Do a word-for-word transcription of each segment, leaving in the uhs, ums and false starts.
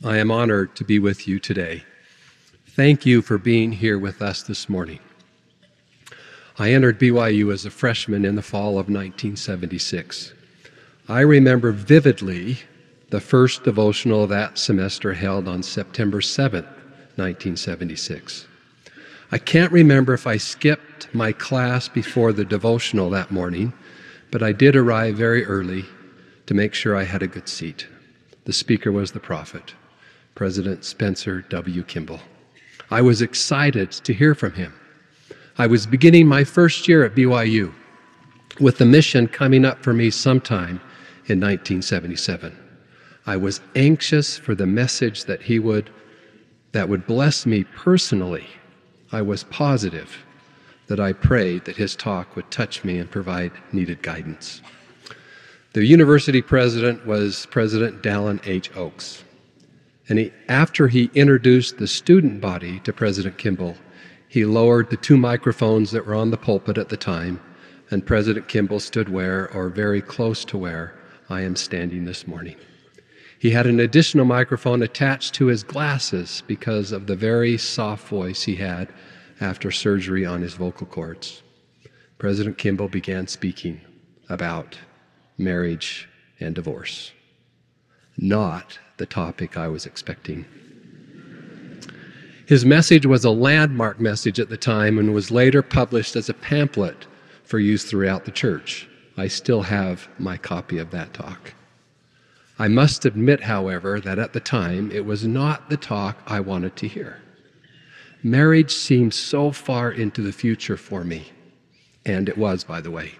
I am honored to be with you today. Thank you for being here with us this morning. I entered B Y U as a freshman in the fall of nineteen seventy-six. I remember vividly the first devotional that semester held on September seventh, nineteen seventy-six. I can't remember if I skipped my class before the devotional that morning, but I did arrive very early to make sure I had a good seat. The speaker was the prophet, President Spencer W. Kimball. I was excited to hear from him. I was beginning my first year at B Y U, with the mission coming up for me sometime in nineteen seventy-seven. I was anxious for the message that he would, that would bless me personally. I was positive that I prayed that his talk would touch me and provide needed guidance. The university president was President Dallin H. Oaks. And he, after he introduced the student body to President Kimball, he lowered the two microphones that were on the pulpit at the time, and President Kimball stood where, or very close to where, I am standing this morning. He had an additional microphone attached to his glasses because of the very soft voice he had after surgery on his vocal cords. President Kimball began speaking about marriage and divorce. Not the topic I was expecting. His message was a landmark message at the time and was later published as a pamphlet for use throughout the church. I still have my copy of that talk. I must admit, however, that at the time it was not the talk I wanted to hear. Marriage seemed so far into the future for me, and it was, by the way.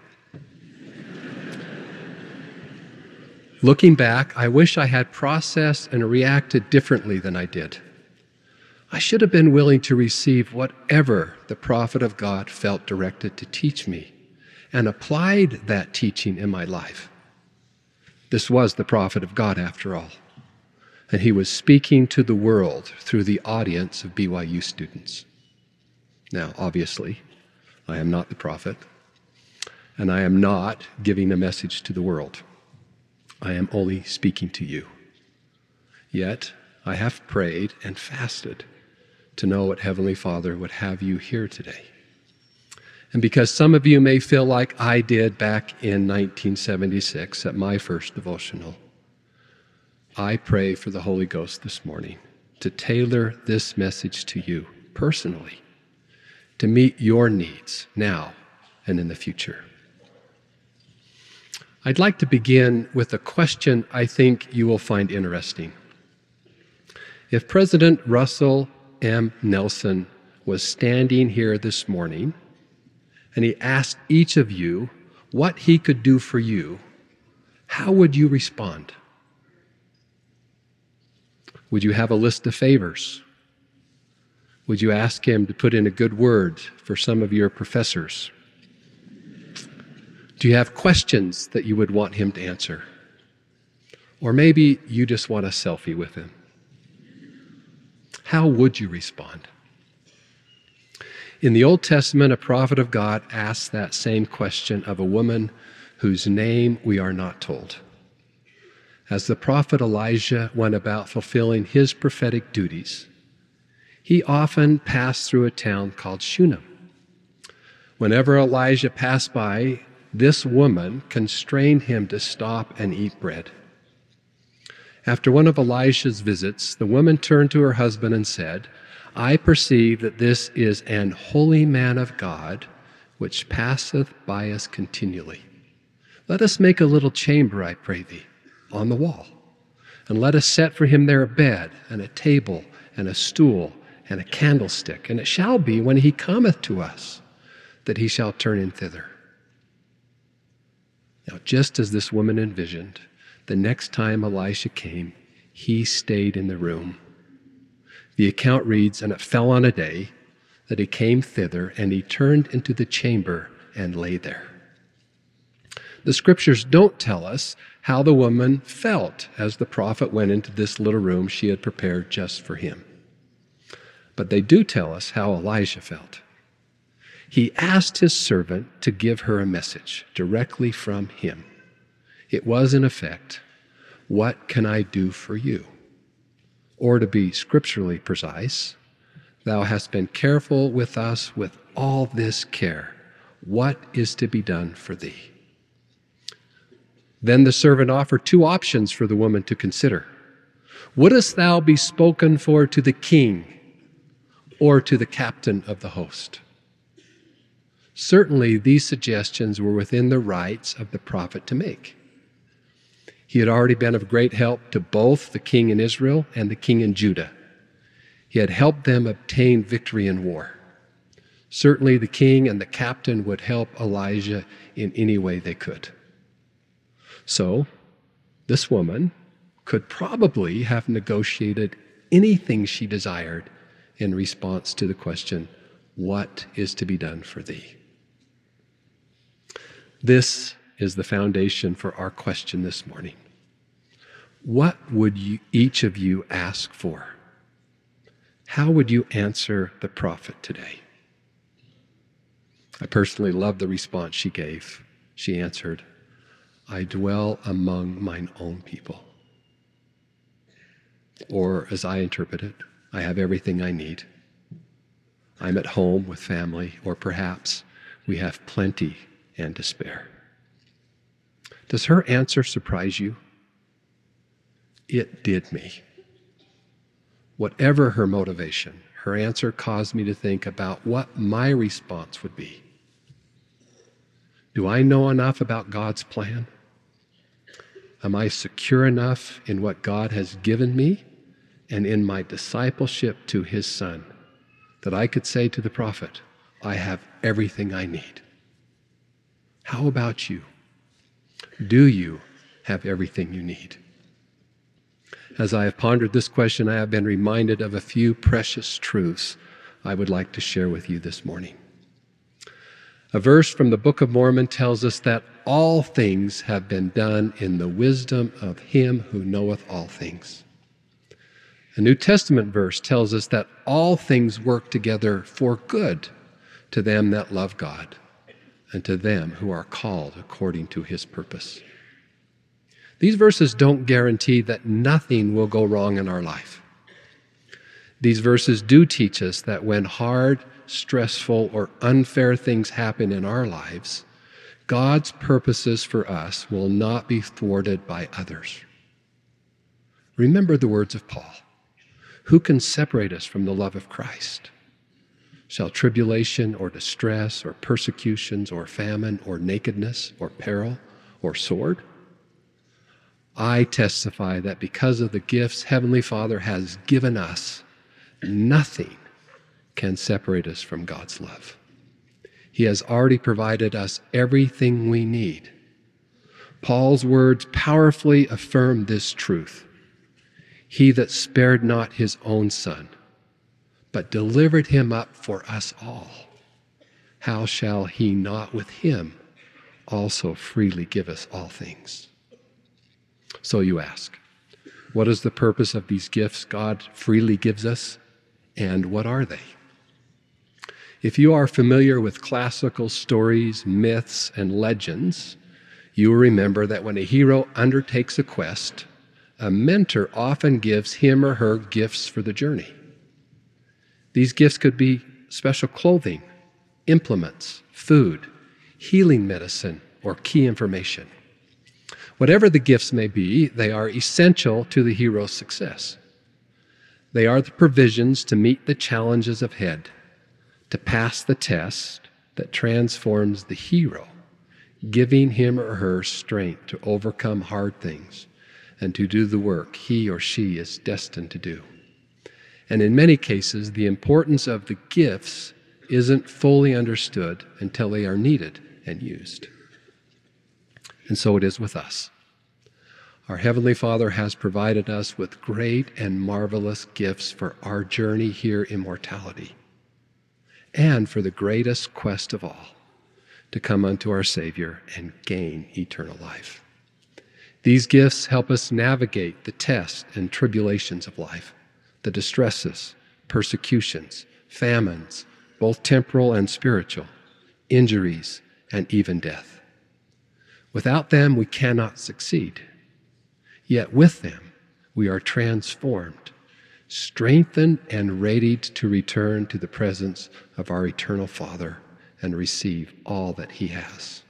Looking back, I wish I had processed and reacted differently than I did. I should have been willing to receive whatever the prophet of God felt directed to teach me and applied that teaching in my life. This was the prophet of God, after all, and he was speaking to the world through the audience of B Y U students. Now, obviously, I am not the prophet, and I am not giving a message to the world. I am only speaking to you. Yet, I have prayed and fasted to know what Heavenly Father would have you hear today. And because some of you may feel like I did back in nineteen seventy-six at my first devotional, I pray for the Holy Ghost this morning to tailor this message to you personally, to meet your needs now and in the future. I'd like to begin with a question I think you will find interesting. If President Russell M. Nelson was standing here this morning and he asked each of you what he could do for you, how would you respond? Would you have a list of favors? Would you ask him to put in a good word for some of your professors? Do you have questions that you would want him to answer? Or maybe you just want a selfie with him. How would you respond? In the Old Testament, a prophet of God asked that same question of a woman whose name we are not told. As the prophet Elijah went about fulfilling his prophetic duties, he often passed through a town called Shunem. Whenever Elijah passed by, this woman constrained him to stop and eat bread. After one of Elijah's visits, the woman turned to her husband and said, I perceive that this is an holy man of God, which passeth by us continually. Let us make a little chamber, I pray thee, on the wall, and let us set for him there a bed, and a table, and a stool, and a candlestick. And it shall be, when he cometh to us, that he shall turn in thither. Now, just as this woman envisioned, the next time Elisha came, he stayed in the room. The account reads, and it fell on a day that he came thither, and he turned into the chamber and lay there. The scriptures don't tell us how the woman felt as the prophet went into this little room she had prepared just for him. But they do tell us how Elijah felt. He asked his servant to give her a message directly from him. It was, in effect, what can I do for you? Or to be scripturally precise, thou hast been careful with us with all this care. What is to be done for thee? Then the servant offered two options for the woman to consider. Wouldest thou be spoken for to the king or to the captain of the host? Certainly, these suggestions were within the rights of the prophet to make. He had already been of great help to both the king in Israel and the king in Judah. He had helped them obtain victory in war. Certainly, the king and the captain would help Elijah in any way they could. So, this woman could probably have negotiated anything she desired in response to the question, what is to be done for thee? This is the foundation for our question this morning. What would you, each of you ask for? How would you answer the prophet today? I personally love the response she gave. She answered, I dwell among mine own people. Or, as I interpret it, I have everything I need. I'm at home with family, or perhaps we have plenty and to spare. Does her answer surprise you? It did me. Whatever her motivation, her answer caused me to think about what my response would be. Do I know enough about God's plan? Am I secure enough in what God has given me and in my discipleship to his Son that I could say to the prophet, I have everything I need? How about you? Do you have everything you need? As I have pondered this question, I have been reminded of a few precious truths I would like to share with you this morning. A verse from the Book of Mormon tells us that all things have been done in the wisdom of him who knoweth all things. A New Testament verse tells us that all things work together for good to them that love God and to them who are called according to his purpose. These verses don't guarantee that nothing will go wrong in our life. These verses do teach us that when hard, stressful, or unfair things happen in our lives, God's purposes for us will not be thwarted by others. Remember the words of Paul. Who can separate us from the love of Christ? Shall tribulation or distress or persecutions or famine or nakedness or peril or sword? I testify that because of the gifts Heavenly Father has given us, nothing can separate us from God's love. He has already provided us everything we need. Paul's words powerfully affirm this truth. He that spared not his own Son, but delivered him up for us all, how shall he not with him also freely give us all things? So you ask, what is the purpose of these gifts God freely gives us, and what are they? If you are familiar with classical stories, myths, and legends, you will remember that when a hero undertakes a quest, a mentor often gives him or her gifts for the journey. These gifts could be special clothing, implements, food, healing medicine, or key information. Whatever the gifts may be, they are essential to the hero's success. They are the provisions to meet the challenges ahead, to pass the test that transforms the hero, giving him or her strength to overcome hard things and to do the work he or she is destined to do. And in many cases, the importance of the gifts isn't fully understood until they are needed and used. And so it is with us. Our Heavenly Father has provided us with great and marvelous gifts for our journey here in mortality, and for the greatest quest of all, to come unto our Savior and gain eternal life. These gifts help us navigate the tests and tribulations of life, the distresses, persecutions, famines, both temporal and spiritual, injuries, and even death. Without them, we cannot succeed. Yet with them, we are transformed strengthened and readied to return to the presence of our eternal Father and receive all that he has.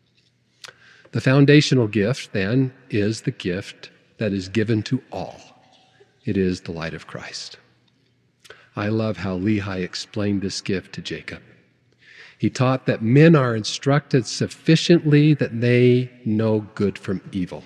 The foundational gift, then, is the gift that is given to all. It is the light of Christ. I love how Lehi explained this gift to Jacob. He taught that men are instructed sufficiently that they know good from evil.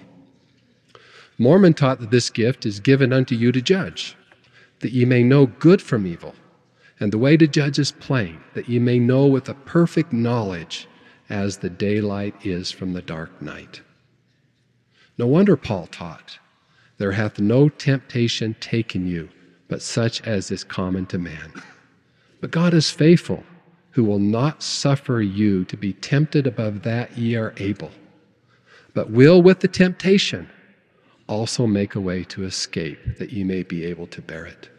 Mormon taught that this gift is given unto you to judge, that ye may know good from evil. And the way to judge is plain, that ye may know with a perfect knowledge as the daylight is from the dark night. No wonder Paul taught, there hath no temptation taken you, but such as is common to man. But God is faithful, who will not suffer you to be tempted above that ye are able, but will with the temptation also make a way to escape, that ye may be able to bear it.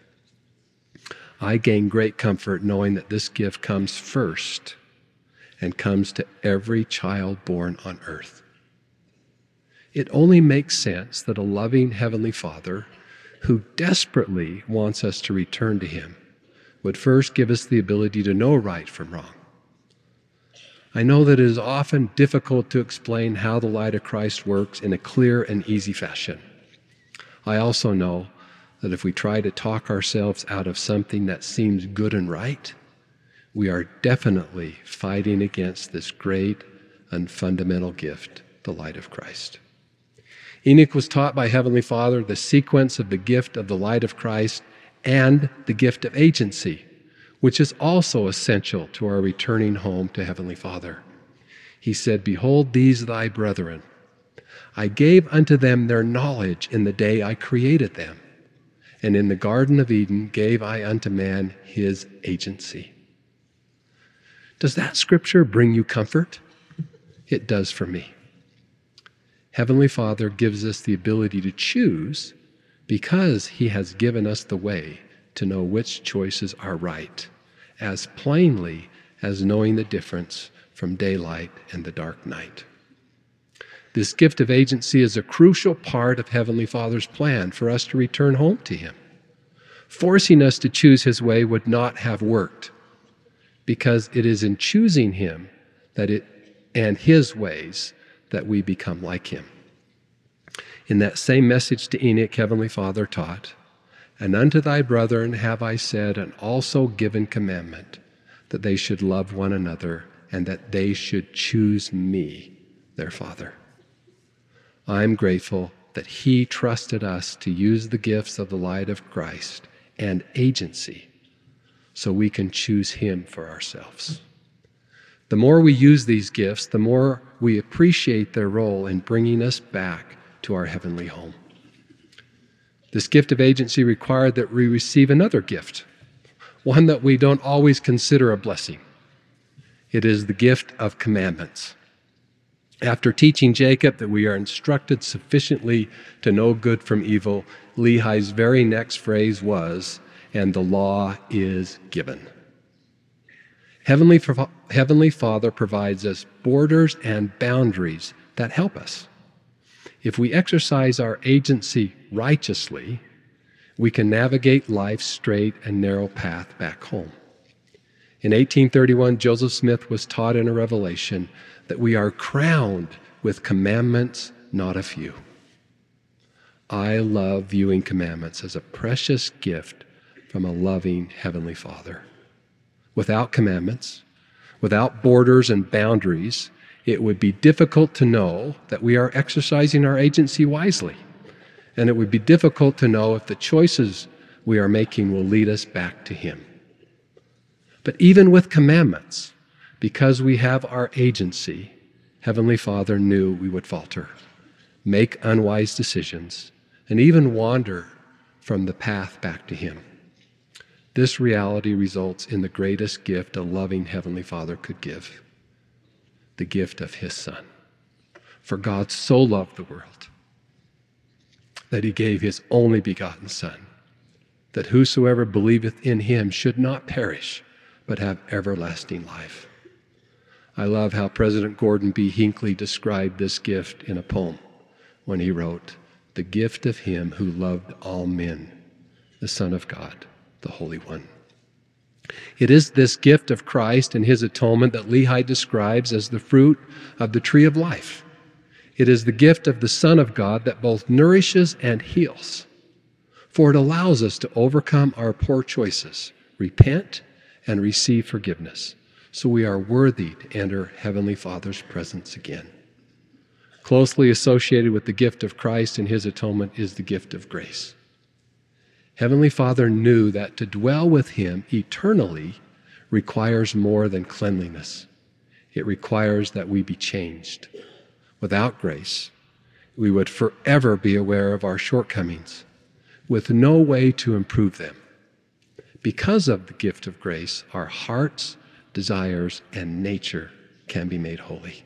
I gain great comfort knowing that this gift comes first and comes to every child born on earth. It only makes sense that a loving Heavenly Father who desperately wants us to return to him would first give us the ability to know right from wrong. I know that it is often difficult to explain how the light of Christ works in a clear and easy fashion. I also know that if we try to talk ourselves out of something that seems good and right, we are definitely fighting against this great and fundamental gift, the light of Christ. Enoch was taught by Heavenly Father the sequence of the gift of the light of Christ and the gift of agency, which is also essential to our returning home to Heavenly Father. He said, behold these thy brethren. I gave unto them their knowledge in the day I created them. And in the Garden of Eden gave I unto man his agency. Does that scripture bring you comfort? It does for me. Heavenly Father gives us the ability to choose because he has given us the way to know which choices are right, as plainly as knowing the difference from daylight and the dark night. This gift of agency is a crucial part of Heavenly Father's plan for us to return home to him. Forcing us to choose his way would not have worked, because it is in choosing him that it and his ways that we become like him. In that same message to Enoch, Heavenly Father taught, and unto thy brethren have I said and also given commandment, that they should love one another, and that they should choose me, their Father. I am grateful that he trusted us to use the gifts of the light of Christ and agency so we can choose him for ourselves. The more we use these gifts, the more we appreciate their role in bringing us back to our heavenly home. This gift of agency required that we receive another gift, one that we don't always consider a blessing. It is the gift of commandments. After teaching Jacob that we are instructed sufficiently to know good from evil, Lehi's very next phrase was, and the law is given. Heavenly, Heavenly Father provides us borders and boundaries that help us. If we exercise our agency righteously, we can navigate life's straight and narrow path back home. In eighteen thirty-one, Joseph Smith was taught in a revelation that we are crowned with commandments, not a few. I love viewing commandments as a precious gift from a loving Heavenly Father. Without commandments, without borders and boundaries, it would be difficult to know that we are exercising our agency wisely. And it would be difficult to know if the choices we are making will lead us back to him. But even with commandments, because we have our agency, Heavenly Father knew we would falter, make unwise decisions, and even wander from the path back to him. This reality results in the greatest gift a loving Heavenly Father could give, the gift of his Son. For God so loved the world that he gave his only begotten Son, that whosoever believeth in him should not perish, but have everlasting life. I love how President Gordon B. Hinckley described this gift in a poem when he wrote, "The gift of him who loved all men the Son of God, the Holy One. It is this gift of Christ and his atonement that Lehi describes as the fruit of the tree of life. It is the gift of the Son of God that both nourishes and heals, for it allows us to overcome our poor choices, repent, and receive forgiveness, so we are worthy to enter Heavenly Father's presence again. Closely associated with the gift of Christ and his atonement is the gift of grace. Heavenly Father knew that to dwell with him eternally requires more than cleanliness. It requires that we be changed. Without grace, we would forever be aware of our shortcomings, with no way to improve them. Because of the gift of grace, our hearts, desires, and nature can be made holy.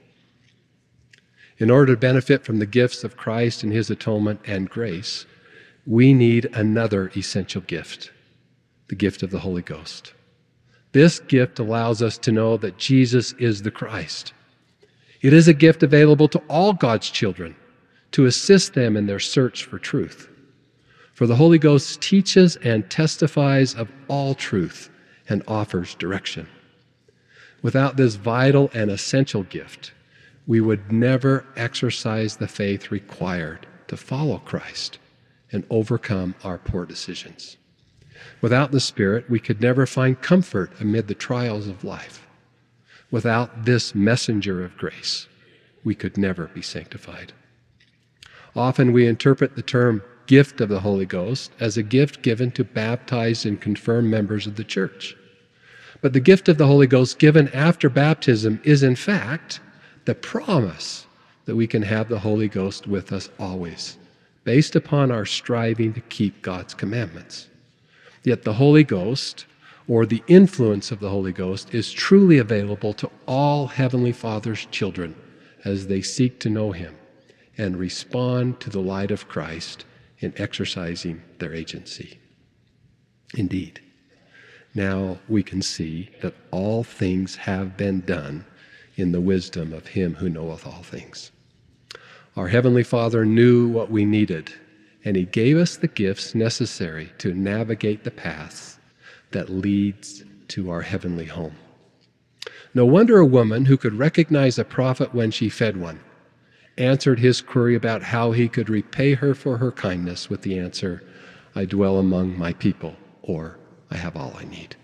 In order to benefit from the gifts of Christ and his atonement and grace, we need another essential gift, the gift of the Holy Ghost. This gift allows us to know that Jesus is the Christ. It is a gift available to all God's children to assist them in their search for truth. For the Holy Ghost teaches and testifies of all truth and offers direction. Without this vital and essential gift, we would never exercise the faith required to follow Christ and overcome our poor decisions. Without the Spirit, we could never find comfort amid the trials of life. Without this messenger of grace, we could never be sanctified. Often we interpret the term gift of the Holy Ghost as a gift given to baptized and confirmed members of the church. But the gift of the Holy Ghost given after baptism is in fact the promise that we can have the Holy Ghost with us always, based upon our striving to keep God's commandments. Yet the Holy Ghost, or the influence of the Holy Ghost, is truly available to all Heavenly Father's children as they seek to know him and respond to the light of Christ in exercising their agency. Indeed, now we can see that all things have been done in the wisdom of him who knoweth all things. Our Heavenly Father knew what we needed, and he gave us the gifts necessary to navigate the paths that leads to our heavenly home. No wonder a woman who could recognize a prophet when she fed one answered his query about how he could repay her for her kindness with the answer, "I dwell among my people," or "I have all I need."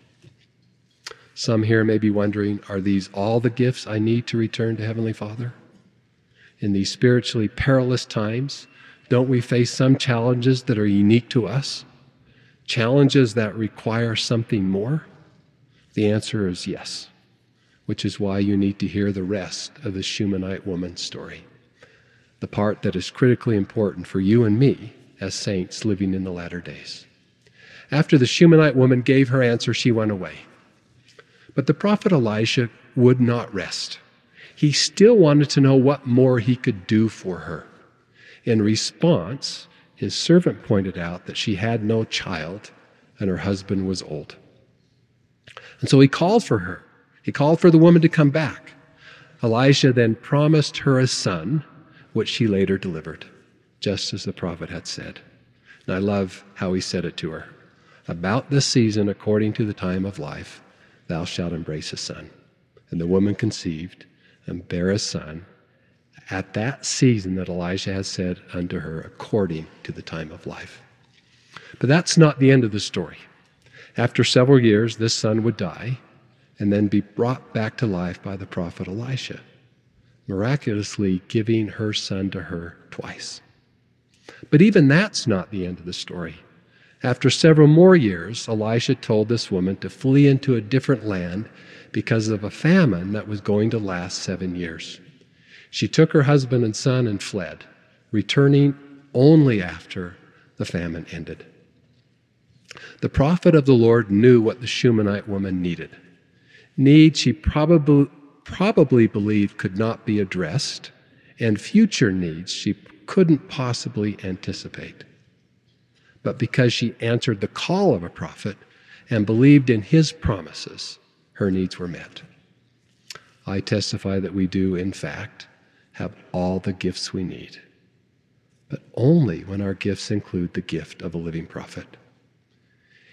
Some here may be wondering, are these all the gifts I need to return to Heavenly Father? In these spiritually perilous times, don't we face some challenges that are unique to us? Challenges that require something more? The answer is yes, which is why you need to hear the rest of the Shunammite woman's story, the part that is critically important for you and me as saints living in the latter days. After the Shunammite woman gave her answer, she went away. But the prophet Elisha would not rest. He still wanted to know what more he could do for her. In response, his servant pointed out that she had no child and her husband was old. And so he called for her. He called for the woman to come back. Elisha then promised her a son, which she later delivered, just as the prophet had said. And I love how he said it to her. "About this season, according to the time of life, thou shalt embrace a son." And the woman conceived and bare a son at that season that Elijah has said unto her, according to the time of life. But that's not the end of the story. After several years, this son would die and then be brought back to life by the prophet Elisha, miraculously giving her son to her twice. But even that's not the end of the story. After several more years, Elisha told this woman to flee into a different land because of a famine that was going to last seven years. She took her husband and son and fled, returning only after the famine ended. The prophet of the Lord knew what the Shunammite woman needed. Need she probably, probably believed could not be addressed, and future needs she couldn't possibly anticipate. But because she answered the call of a prophet and believed in his promises, her needs were met. I testify that we do, in fact, have all the gifts we need, but only when our gifts include the gift of a living prophet.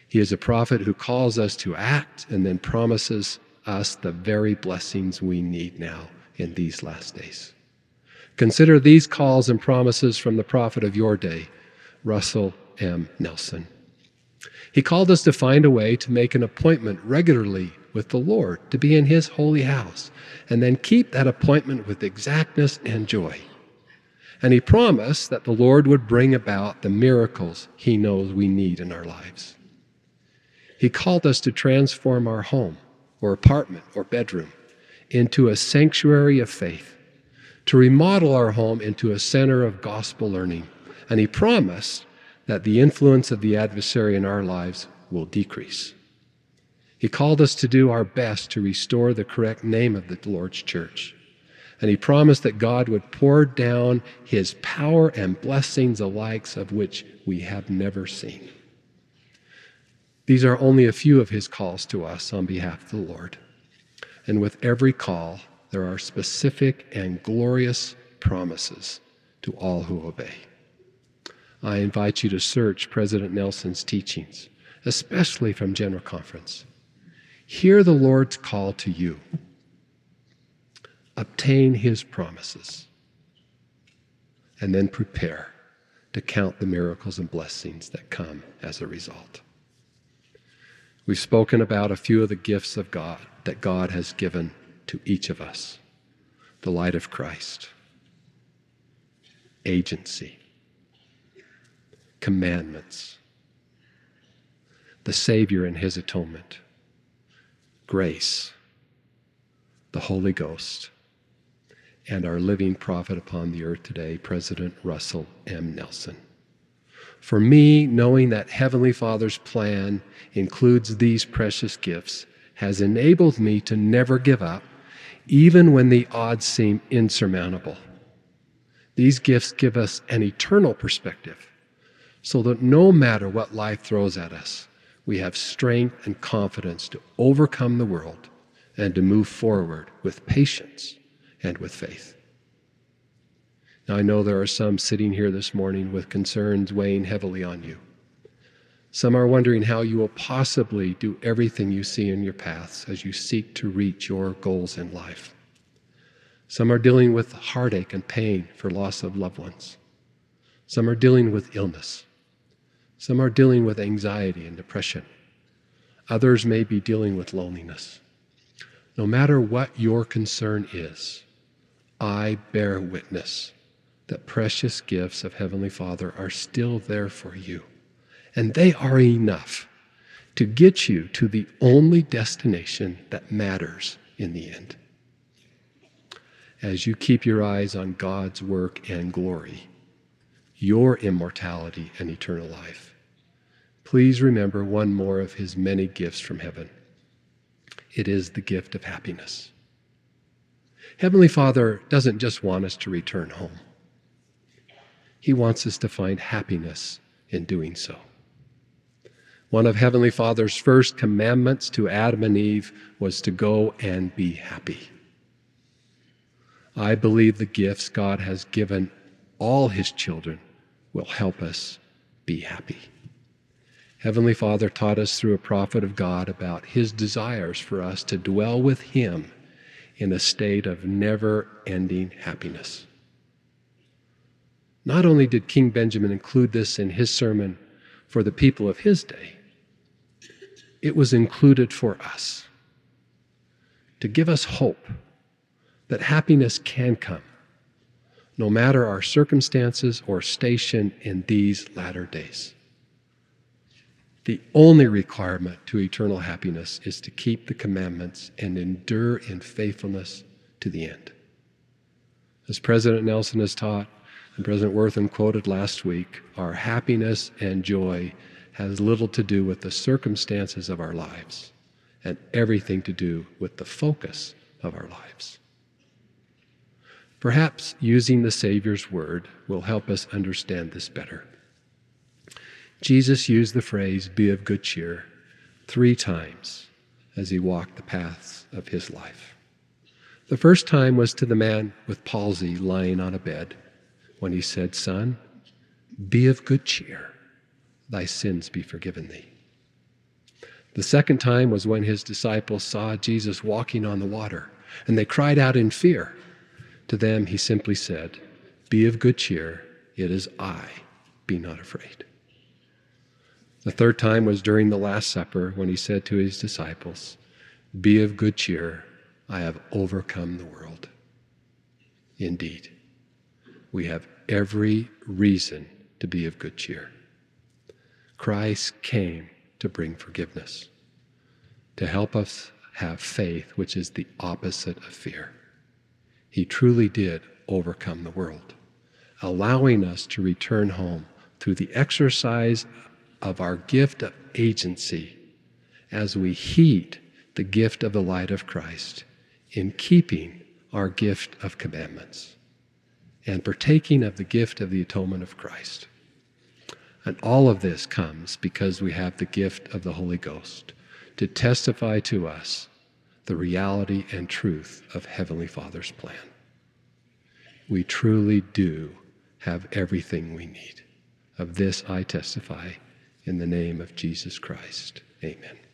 He is a prophet who calls us to act and then promises us the very blessings we need now in these last days. Consider these calls and promises from the prophet of your day, Russell M. Nelson. He called us to find a way to make an appointment regularly with the Lord, to be in his holy house, and then keep that appointment with exactness and joy. And he promised that the Lord would bring about the miracles he knows we need in our lives. He called us to transform our home or apartment or bedroom into a sanctuary of faith, to remodel our home into a center of gospel learning. And he promised that the influence of the adversary in our lives will decrease. He called us to do our best to restore the correct name of the Lord's church. And he promised that God would pour down his power and blessings, the likes of which we have never seen. These are only a few of his calls to us on behalf of the Lord. And with every call, there are specific and glorious promises to all who obey. I invite you to search President Nelson's teachings, especially from General Conference. Hear the Lord's call to you. Obtain his promises, and then prepare to count the miracles and blessings that come as a result. We've spoken about a few of the gifts of God that God has given to each of us. The light of Christ, agency, commandments, the Savior and his atonement, grace, the Holy Ghost, and our living prophet upon the earth today, President Russell M. Nelson. For me, knowing that Heavenly Father's plan includes these precious gifts has enabled me to never give up, even when the odds seem insurmountable. These gifts give us an eternal perspective, so that no matter what life throws at us, we have strength and confidence to overcome the world and to move forward with patience and with faith. Now, I know there are some sitting here this morning with concerns weighing heavily on you. Some are wondering how you will possibly do everything you see in your paths as you seek to reach your goals in life. Some are dealing with heartache and pain for loss of loved ones. Some are dealing with illness. Some are dealing with anxiety and depression. Others may be dealing with loneliness. No matter what your concern is, I bear witness that precious gifts of Heavenly Father are still there for you. And they are enough to get you to the only destination that matters in the end. As you keep your eyes on God's work and glory, your immortality and eternal life, please remember one more of his many gifts from heaven. It is the gift of happiness. Heavenly Father doesn't just want us to return home. He wants us to find happiness in doing so. One of Heavenly Father's first commandments to Adam and Eve was to go and be happy. I believe the gifts God has given all his children will help us be happy. Heavenly Father taught us through a prophet of God about his desires for us to dwell with him in a state of never-ending happiness. Not only did King Benjamin include this in his sermon for the people of his day, it was included for us to give us hope that happiness can come, no matter our circumstances or station in these latter days. The only requirement to eternal happiness is to keep the commandments and endure in faithfulness to the end. As President Nelson has taught, and President Wortham quoted last week, our happiness and joy has little to do with the circumstances of our lives and everything to do with the focus of our lives. Perhaps using the Savior's word will help us understand this better. Jesus used the phrase, "be of good cheer," three times as he walked the paths of his life. The first time was to the man with palsy lying on a bed when he said, "Son, be of good cheer, thy sins be forgiven thee." The second time was when his disciples saw Jesus walking on the water, and they cried out in fear. To them he simply said, "Be of good cheer, it is I, be not afraid." The third time was during the Last Supper when he said to his disciples, "Be of good cheer, I have overcome the world." Indeed, we have every reason to be of good cheer. Christ came to bring forgiveness, to help us have faith, which is the opposite of fear. He truly did overcome the world, allowing us to return home through the exercise of our gift of agency as we heed the gift of the light of Christ in keeping our gift of commandments and partaking of the gift of the atonement of Christ. And all of this comes because we have the gift of the Holy Ghost to testify to us the reality and truth of Heavenly Father's plan. We truly do have everything we need. Of this I testify in the name of Jesus Christ. Amen.